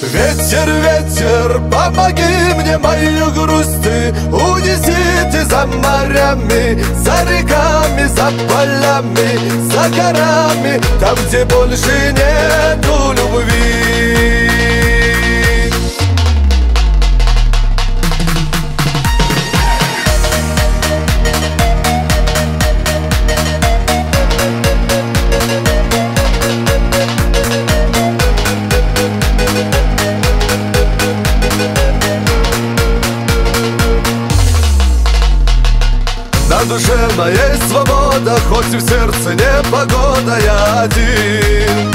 Ветер, ветер, помоги мне мою грусть ты унеси ты за морями, за реками, за полями, за горами, там, где больше нету любви. На душе моей свобода, хоть и в сердце непогода, я один.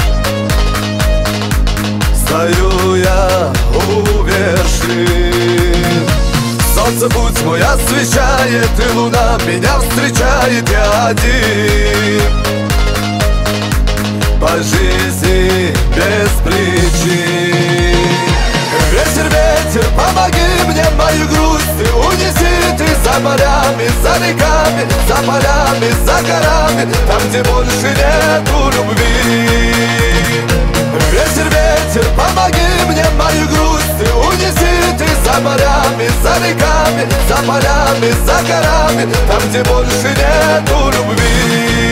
Стою я у вершин. Солнце путь мой освещает, и луна меня встречает, я один. По жизни без причин. Ветер, ветер, помоги мне мою грусть ты унеси ты за морями, за реками, за полями, за горами, там, где больше нету любви. Ветер, ветер, помоги мне мою грусть ты унеси ты за морями, за реками, за полями, за горами, там, где больше нету любви.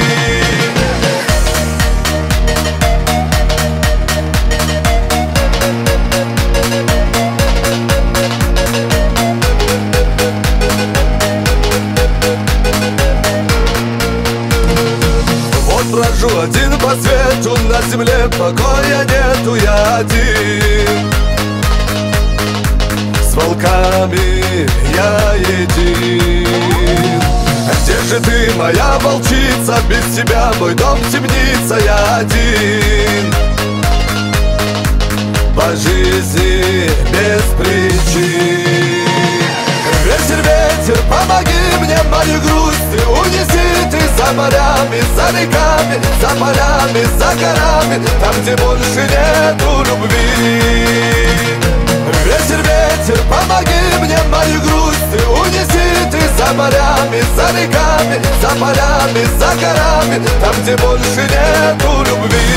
Брожу один по свету, на земле покоя нету, я один. С волками я един. Где же ты, моя волчица? Без тебя мой дом темница, я один. По жизни без причин. Ветер, ветер, помоги мне мою грусть ты унеси ты за морями, за реками, за полями, за горами, там, где больше нету любви. Ветер, ветер, помоги мне мою грусть ты унеси ты за морями, за реками, за полями, за горами, там, где больше нету любви.